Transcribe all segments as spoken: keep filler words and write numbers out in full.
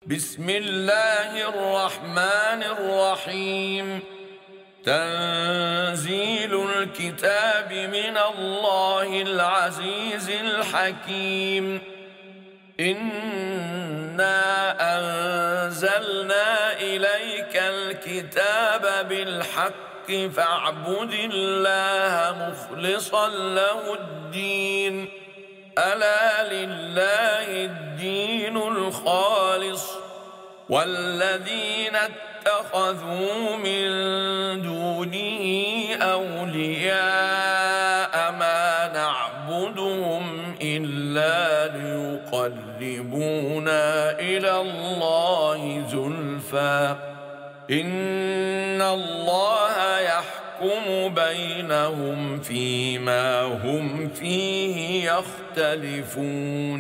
بسم الله الرحمن الرحيم. تنزيل الكتاب من الله العزيز الحكيم. إنا أنزلنا إليك الكتاب بالحق فاعبد الله مخلصا له الدين. ألا لله الدين الخالص والذين اتخذوا من دونه أولياء ما نعبدهم إلا ليقربونا إلى الله زلفى إن الله يحكم يحكم بينهم فيما هم فيه يختلفون.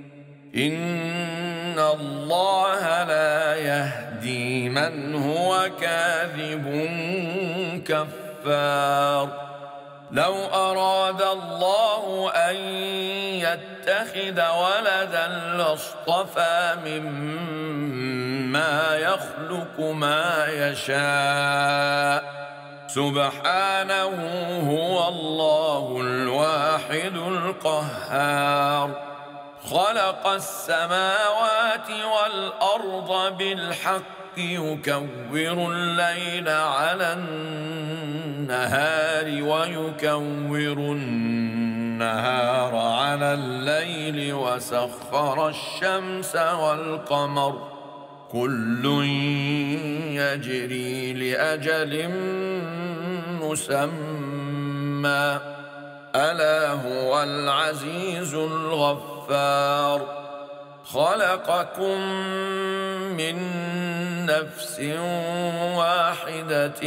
إن الله لا يهدي من هو كاذب كفار. لو أراد الله أن يتخذ ولدا لاصطفى مما يخلق ما يشاء سبحانه هو الله الواحد القهار. خلق السماوات والأرض بالحق يكور الليل على النهار ويكور النهار على الليل وسخر الشمس والقمر كل يجري لأجل مسمى ألا هو العزيز الغفار. خلقكم من نفس واحدة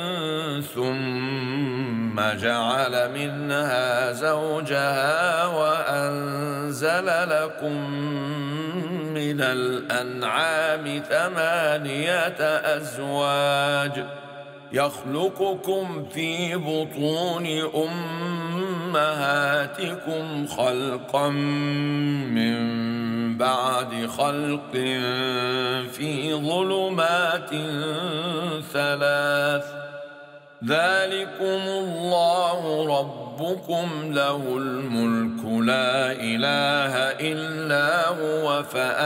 ثم جعل منها زوجها وأنزل لكم من الأنعام ثمانية أزواج يخلقكم في بطون أمهاتكم خلقا من بعد خلق في ظلمات ثلاث ذلكم الله ربكم له الملك لا إله إلا هو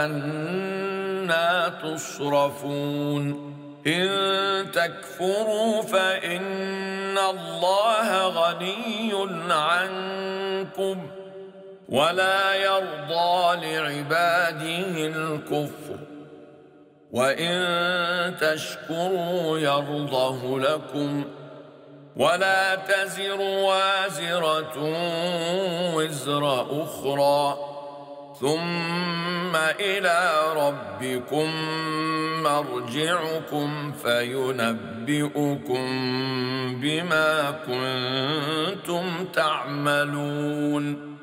فأنى تصرفون. إن تكفروا فإن الله غني عنكم ولا يرضى لعباده الكفر وإن تشكروا يرضه لكم ولا تزر وازرة وزر أخرى ثم إلى ربكم مرجعكم فينبئكم بما كنتم تعملون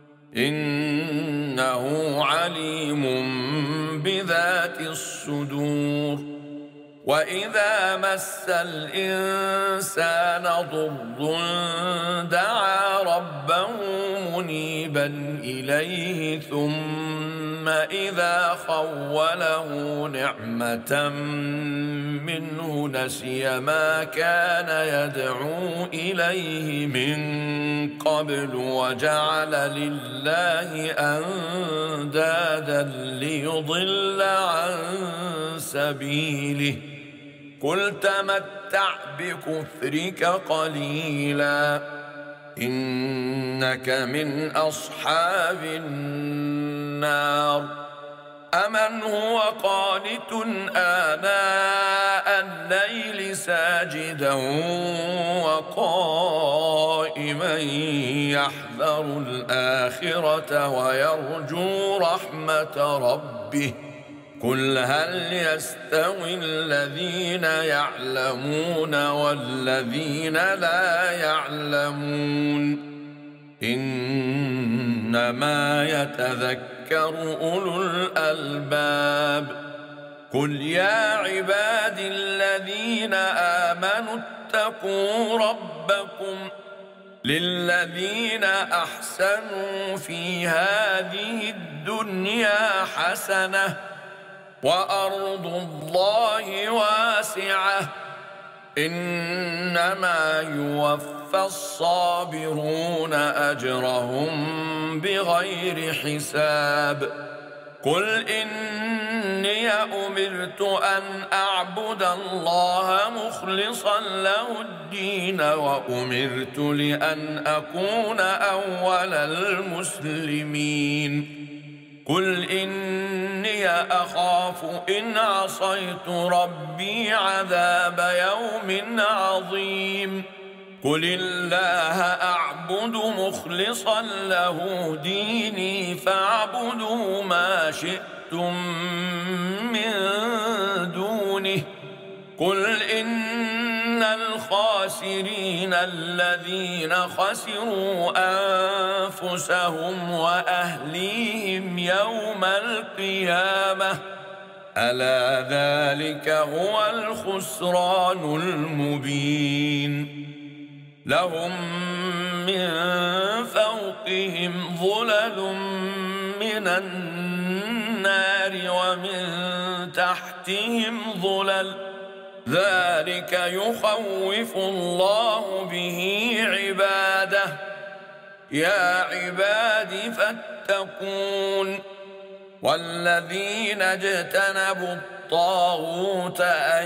إنه عليم بذات الصدور. وإذا مس الإنسان ضر دعا ربه منيبا إليه ثم إذا خوله نعمة منه نسي ما كان يدعو إليه من قبل وجعل لله أندادا ليضل عن سبيله قل تمتع بكفرك قليلا إنك من أصحاب النار. أمن هو قانت آناء الليل ساجدا وقائما يحذر الآخرة ويرجو رحمة ربه قل هل يستوي الذين يعلمون والذين لا يعلمون إنما يتذكر أولو الألباب. قل يا عبادي الذين آمنوا اتقوا ربكم للذين أحسنوا في هذه الدنيا حسنة وأرض الله واسعة إنما يوفى الصابرون أجرهم بغير حساب قل إني أمرت أن أعبد الله مخلصا له الدين وأمرت لأن أكون أول المسلمين قل إني أخاف إن عصيت ربي عذاب يوم عظيم قل الله أعبد مخلصا له ديني فاعبدوا ما شئتم من دونه قل إن الخاسرين الذين خسروا أنفسهم وأهليهم يوم القيامة ألا ذلك هو الخسران المبين لهم من فوقهم ظلل من النار ومن تحتهم ظلل ذلك يخوف الله به عباده يا عباد فاتقون والذين اجتنبوا الطاغوت أن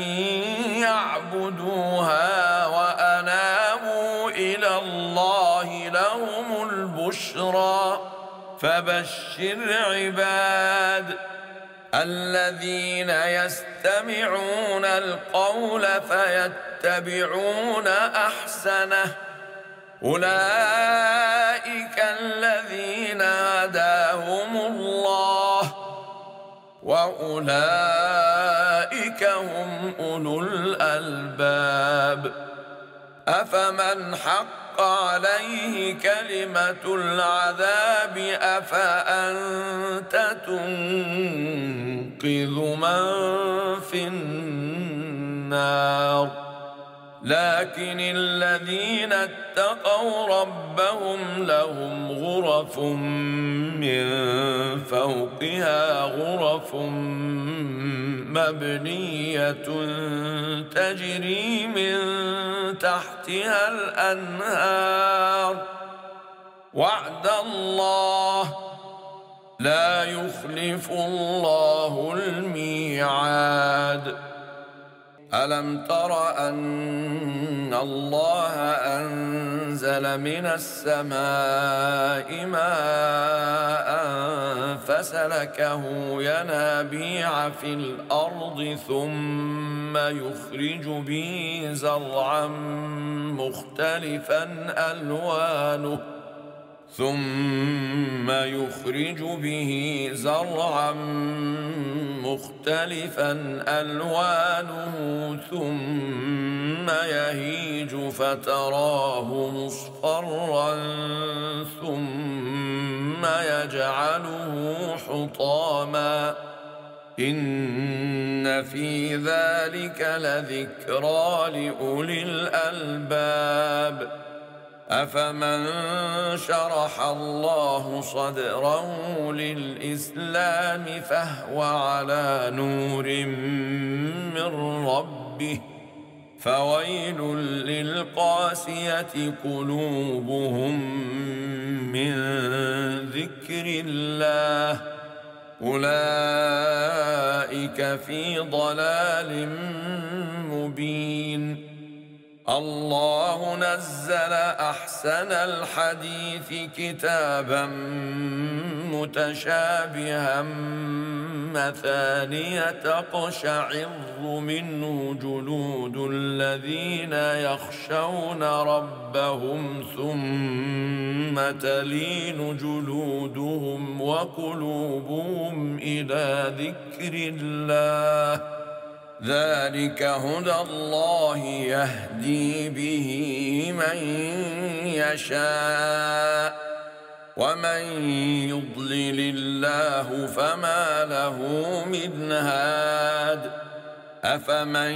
يعبدوها وأنابوا إلى الله لهم البشرى فبشر عباد الذين يستمعون القول فيتبعون أحسنه أولئك الذين هداهم الله وأولئك هم أولو الألباب أفمن حق عليه كلمة العذاب أفأنت تنقذ من في النار لكن الذين اتقوا ربهم لهم غرف من فوقها غرف مبنية تجري من تحتها الأنهار وعد الله لا يخلف الله الميعاد ألم تر أن الله أنزل من السماء ماء فسلكه ينابيع في الأرض ثم يخرج به زرعا مختلفا ألوانه ثم يخرج به زرعا مختلفا ألوانه ثم يهيج فتراه مصفرا ثم يجعله حطاما إن في ذلك لذكرى لأولي الألباب أفمن شرح الله صدره للإسلام فهو على نور من ربه فويل للقاسية قلوبهم من ذكر الله أولئك في ضلال مبين الله نزل أحسن الحديث كتابا متشابها مثانية تقشعر منه جلود الذين يخشون ربهم ثم تلين جلودهم وقلوبهم إلى ذكر الله ذلك هدى الله يهدي به من يشاء ومن يضلل الله فما له من هاد أفمن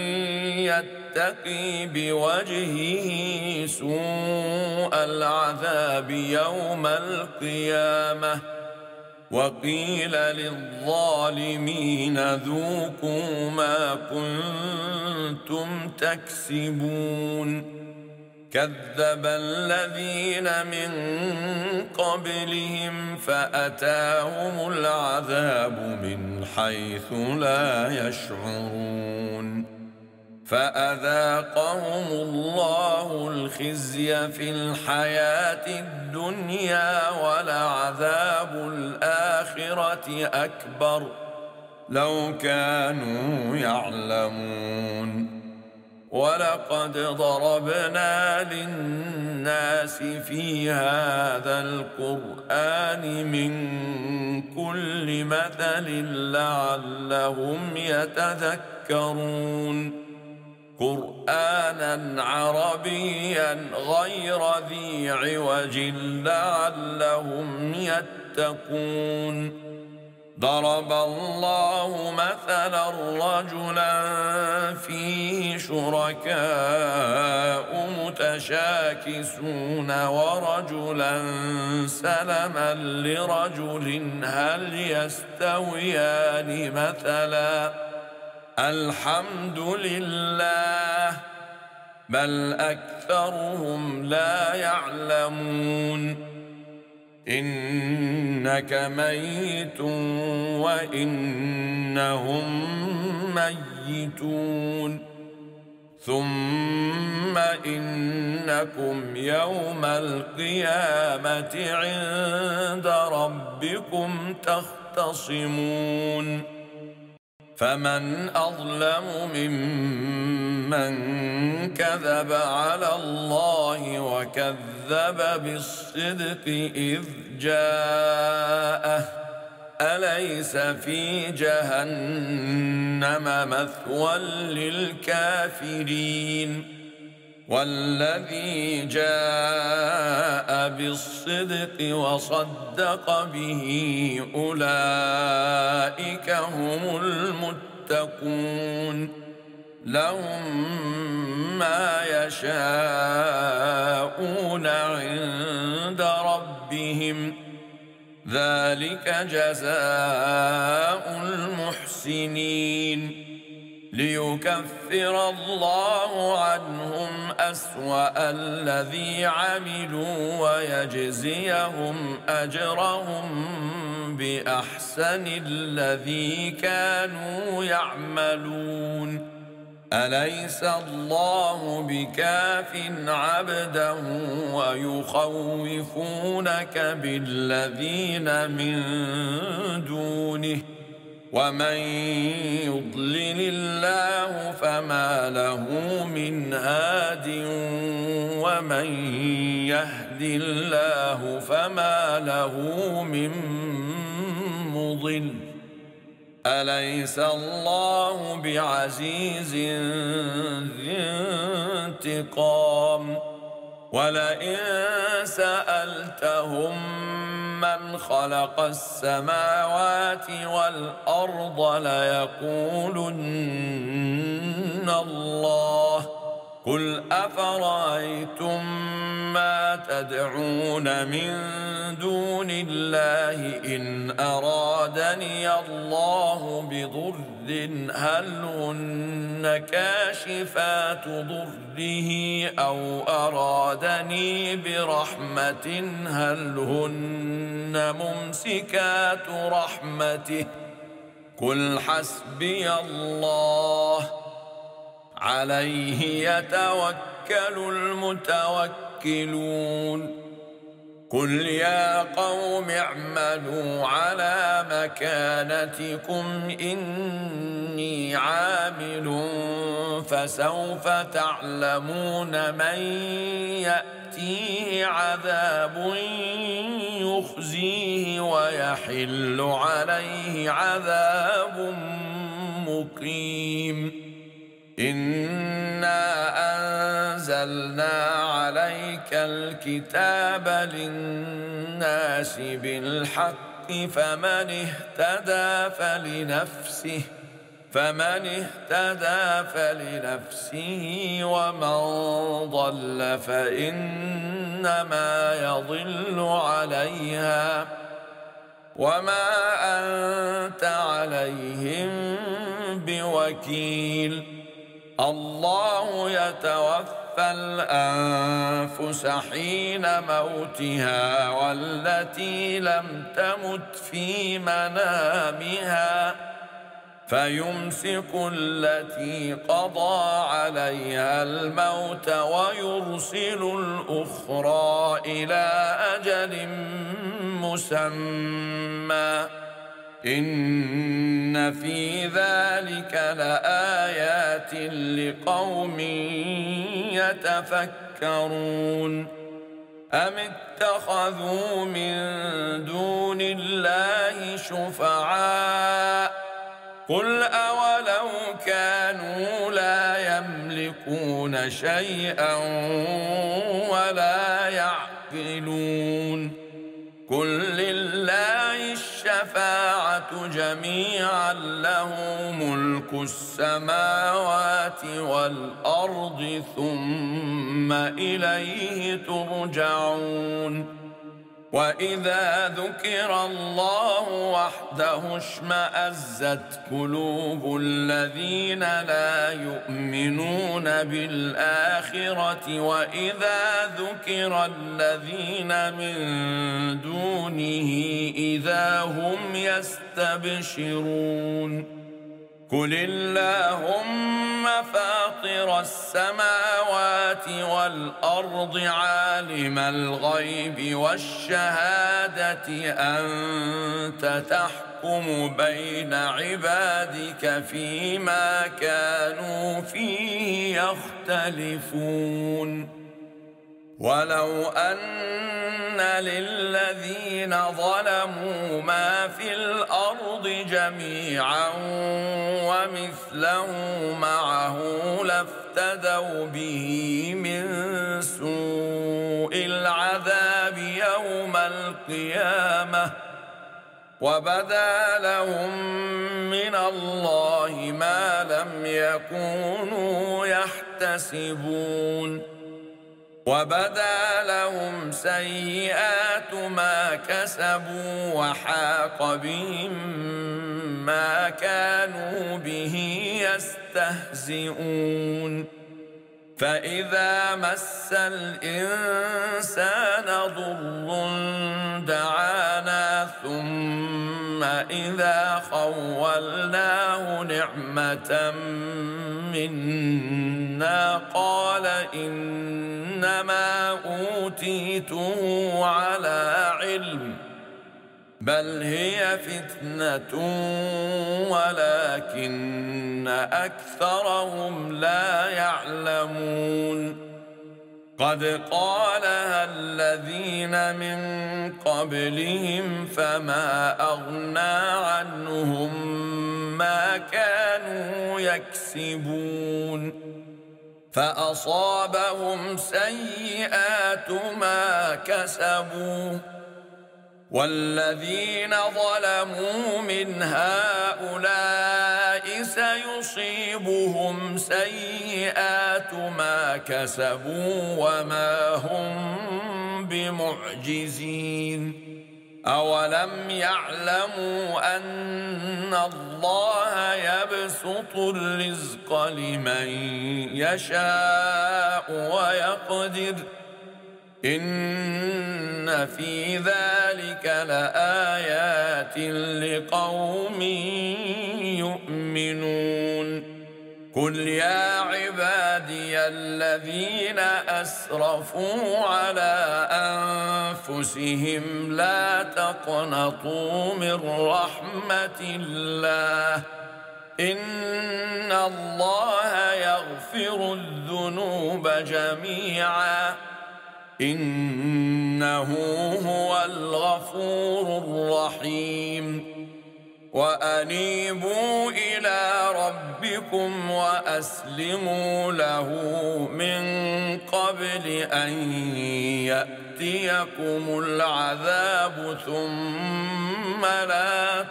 يتقي بوجهه سوء العذاب يوم القيامة وقيل للظالمين ذوقوا ما كنتم تكسبون كذب الذين من قبلهم فأتاهم العذاب من حيث لا يشعرون فأذاقهم الله الخزي في الحياة الدنيا ولعذاب الآخرة أكبر لو كانوا يعلمون ولقد ضربنا للناس في هذا القرآن من كل مثل لعلهم يتذكرون قرآنا عربيا غير ذي عوج لعلهم يتقون ضرب الله مثلا رجلا فيه شركاء متشاكسون ورجلا سلما لرجل هل يستويان مثلا الحمد لله بل أكثرهم لا يعلمون إنك ميت وإنهم ميتون ثم إنكم يوم القيامة عند ربكم تختصمون فمن أظلم ممن كذب على الله وكذب بالصدق إذ جاءه أليس في جهنم مثوى للكافرين والذي جاء بالصدق وصدق به أولئك هم المتقون لهم ما يشاءون عند ربهم ذلك جزاء المحسنين ليكفر الله عنهم أسوأ الذي عملوا ويجزيهم أجرهم بأحسن الذي كانوا يعملون أليس الله بكاف عبده ويخوفونك بالذين من دونه ومن يضلل الله فما له من هاد ومن يهد الله فما له من مضل أليس الله بعزيز ذي انتقام ولئن سألتهم من خلق السماوات والأرض ليقولن الله قل أفرأيتم ما تدعون من دون الله إن أرادني الله بضر هل هن كاشفات ضره أو أرادني برحمة هل هن ممسكات رحمته قل حسبي الله عليه يتوكل المتوكلون قل يا قوم اعملوا على مكانتكم إني عامل فسوف تعلمون من يأتيه عذاب يخزيه ويحل عليه عذاب مقيم إنا أنزلنا عليك الكتاب للناس بالحق فمن اهتدى فلنفسه فمن اهتدى فلنفسه ومن ضل فإنما يضل عليها وما أنت عليهم بوكيل. الله يتوفى الأنفس حين موتها والتي لم تمت في منامها فيمسك التي قضى عليها الموت ويرسل الأخرى إلى أجل مسمى إن في ذلك لآيات لقوم يتفكرون. أم اتخذوا من دون الله شفعاء قل أولو كانوا لا يملكون شيئا ولا يعقلون قل لله الشفاعة جميعا له ملك السماوات والأرض ثم إليه ترجعون. وإذا ذكر الله وحده اشمأزت قلوب الذين لا يؤمنون بالآخرة وإذا ذكر الذين من دونه إذا هم يستبشرون. قل اللهم فاطر السماوات والأرض عالم الغيب والشهادة أنت تحكم بين عبادك فيما كانوا فيه يختلفون. ولو أن للذين ظلموا ما في الأرض جميعا ومثله معه لافتدوا به من سوء العذاب يوم القيامة وبدا لهم من الله ما لم يكونوا يحتسبون. وبدا لهم سيئات ما كسبوا وحاق بهم ما كانوا به يستهزئون. فإذا مس الإنسان ضر دعانا ثم إذا خولناه نعمة منا قال إنما أوتيته على علم بل هي فتنة ولكن أكثرهم لا يعلمون. قد قالها الذين من قبلهم فما أغنى عنهم ما كانوا يكسبون. فأصابهم سيئات ما كسبوا والذين ظلموا من هؤلاء سيصيبهم سيئات ما كسبوا وما هم بمعجزين. أولم يعلموا أن الله يبسط الرزق لمن يشاء ويقدر إن في ذلك لآيات لقوم يؤمنون. قل يا عبادي الذين أسرفوا على أنفسهم لا تقنطوا من رحمة الله إن الله يغفر الذنوب جميعا إنه هو الغفور الرحيم. وأنيبوا إلى ربكم وأسلموا له من قبل أن يأتيكم العذاب ثم لا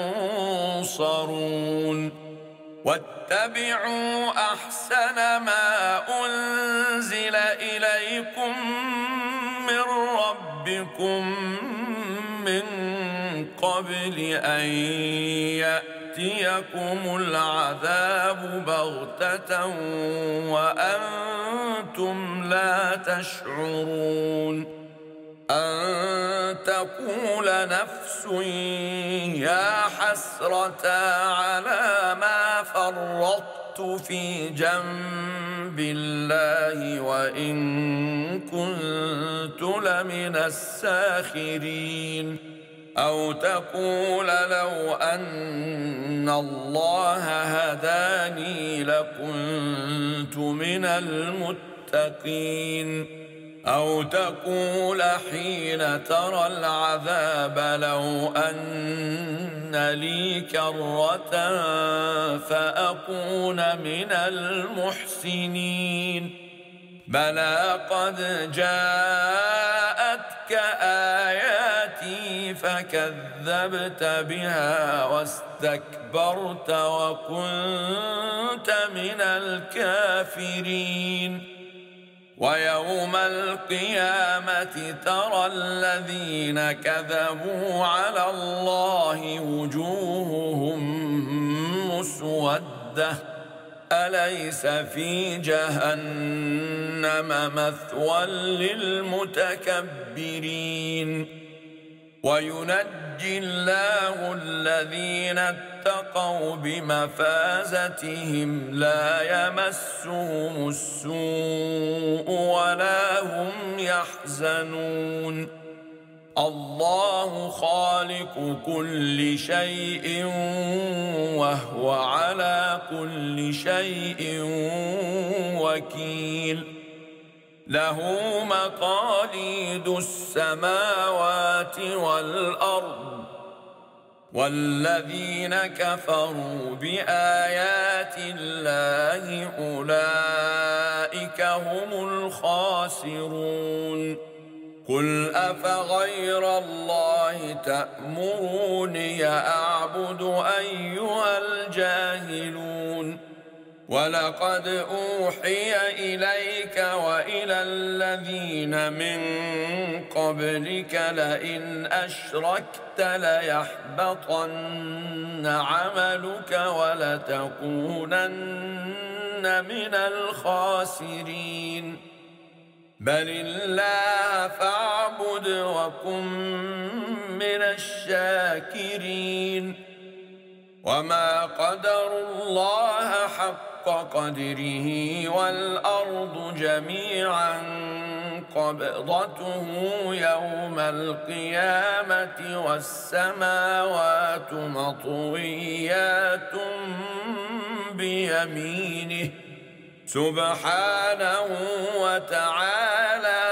تنصرون. واتبعوا أحسن ما أنزل إليكم من ربكم من قبل أن يأتيكم العذاب بغتة وأنتم لا تشعرون أن تقول نفس يا حسرة على ما فرطت في جنب الله وإن كنت لمن الساخرين أو تقول لو أن الله هداني لكنت من المتقين أو تقول حين ترى العذاب لو أن لي كرة فأكون من المحسنين بلى قد جاءتك آياتي فكذبت بها واستكبرت وكنت من الكافرين ويوم القيامة ترى الذين كذبوا على الله وجوههم مسودة أليس في جهنم مثوى للمتكبرين وينجي الله الذين اتقوا بمفازتهم لا يمسهم السوء ولا هم يحزنون الله خالق كل شيء وهو على كل شيء وكيل له مقاليد السماوات والأرض والذين كفروا بآيات الله أولئك هم الخاسرون قل أفغير الله تأمروني أعبد أيها الجاهلون ولقد أوحي إليك وإلى الذين من قبلك لئن أشركت ليحبطن عملك ولتكونن من الخاسرين بل الله فاعبد وكن من الشاكرين وما قدروا الله حق قدره والأرض جميعا قبضته يوم القيامة والسماوات مطويات بيمينه سبحانه وتعالى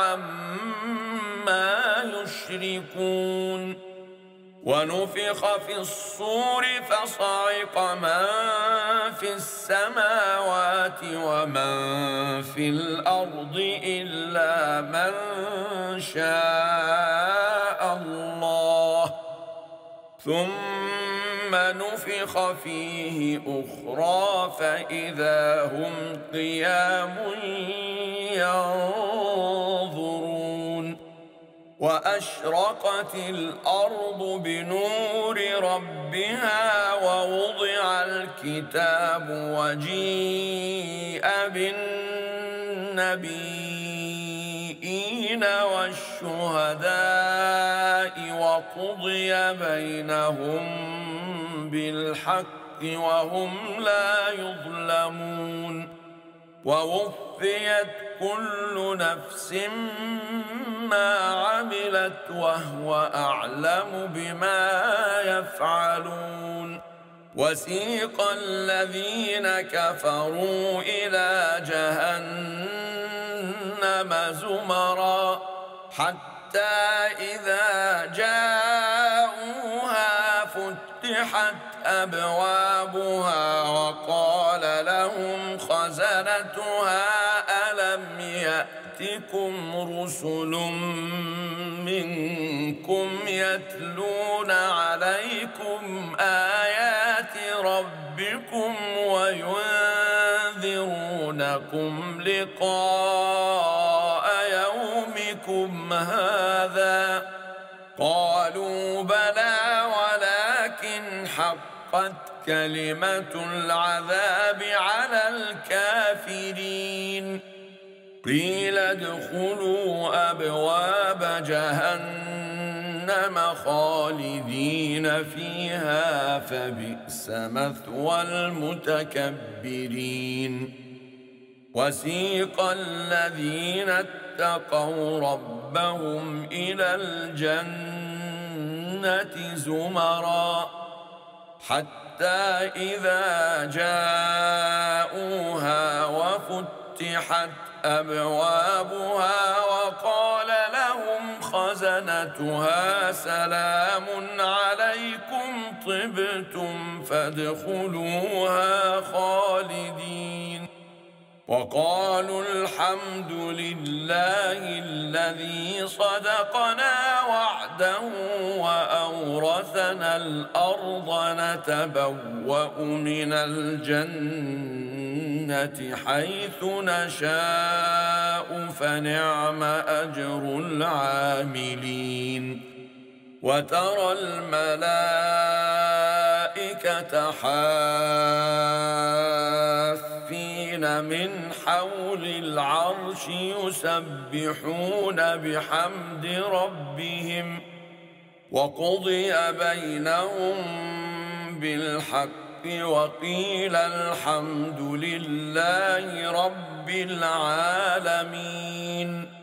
عما يشركون ونفخ في الصور فصعق من في السماوات ومن في الأرض إلا من شاء الله ثم نفخ فيه أخرى فإذا هم قيام ينظرون وأشرقت الأرض بنور ربها ووضع الكتاب وجيء بالنبيين والشهداء وقضي بينهم بالحق وهم لا يظلمون ووفيت كل نفس ما عملت وهو أعلم بما يفعلون وسيق الذين كفروا إلى جهنم زمرا حتى إذا جاءوها فتحت أبوابها وقال لهم خزنتها ألم يأتكم رسل منكم يتلون عليكم آيات ربكم وينذرونكم لقاء يومكم هذا قالوا بلى حقت كلمة العذاب على الكافرين قيل ادخلوا أبواب جهنم خالدين فيها فبئس مثوى المتكبرين وسيق الذين اتقوا ربهم إلى الجنة زمرا حتى إذا جاءوها وفتحت أبوابها وقال لهم خزنتها سلام عليكم طبتم فادخلوها خالدين وقالوا الحمد لله الذي صدقنا وعده وأورثنا الأرض نتبوأ من الجنة حيث نشاء فنعم أجر العاملين وترى الملائكة حافين من حول العرش يسبحون بحمد ربهم وقضي بينهم بالحق وقيل الحمد لله رب العالمين